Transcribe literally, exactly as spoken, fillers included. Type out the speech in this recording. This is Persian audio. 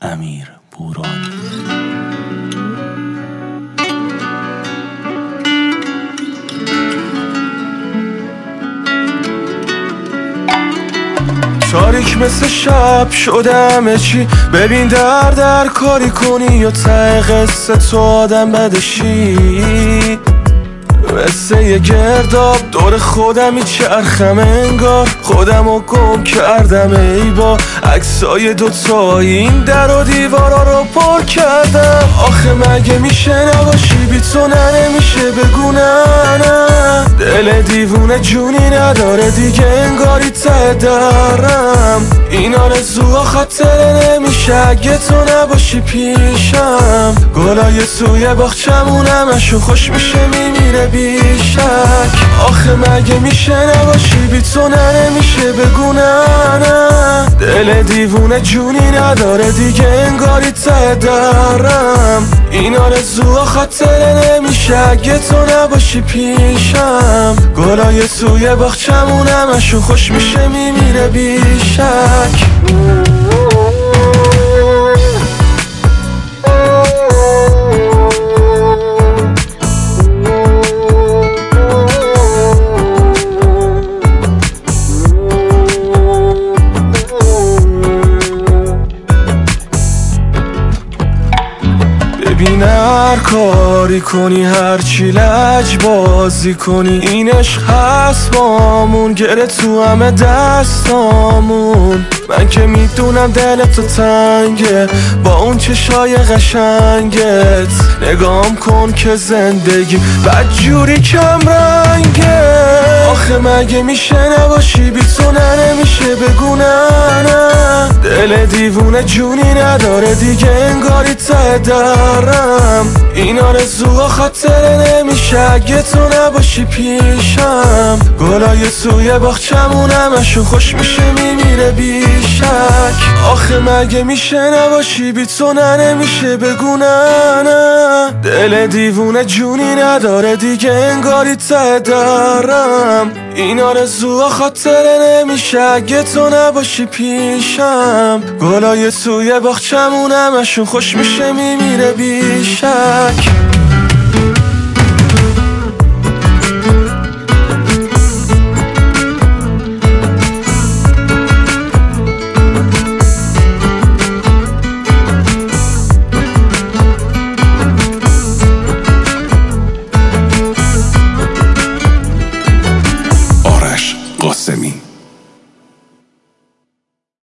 امیر بورانی. تاریک مثل شب شدم چی، ببین در در کاری کنی یا ته قصه تو آدم بدشی. مثل یه گرداب دور خودم چرخم انگار خودمو گم کردم، ای با عکسای دوتایی این در و دیوارا رو پر کردم. آخه مگه میشه نباشی بی تو نه، نمیشه بگو نه نه. دل دیوونه جونی نداره دیگه انگاری ته درم. این آرزوها خاطره نمیشه اگه تو نباشی پیشم. گلای توی باغچمون همشون خوش میشه میمیره بیشک. آخه مگه میشه نباشی بی تو نه، نمیشه بگو نه نه. دل دیوونه جونی نداره دیگه انگاری ته درم. این آرزوها خاطره نمیشه اگه تو نباشی پیشم. گلای توی باغچمون همشون خوش میشه میمیره بیشک. ببین هر کاری کنی هرچی لج بازی کنی، این عشق هست بامون گره تو همه دستامون. من که میدونم دل تو تنگه با اون چشای قشنگت، نگام کن که زندگی بدجوری کم رنگه. آخه مگه میشه نباشی بی تو نه، نمیشه بگو نه نه. دل دیوونه جونی نداره دیگه انگاری ته درم. این آرزوها خاطره نمیشه اگه تو نباشی پیشم. گلای توی باغچمون همشون خوش میشه میمیره بیشک. آخه مگه میشه نباشی بی تو نه، نمیشه بگو نه نه. دل دیوونه جونی نداره دیگه انگاری ته درم. این آرزوها خاطره نمیشه اگه تو نباشی پیشم. گلای توی باغچمون همشون خوش میشه میمیره بیشک.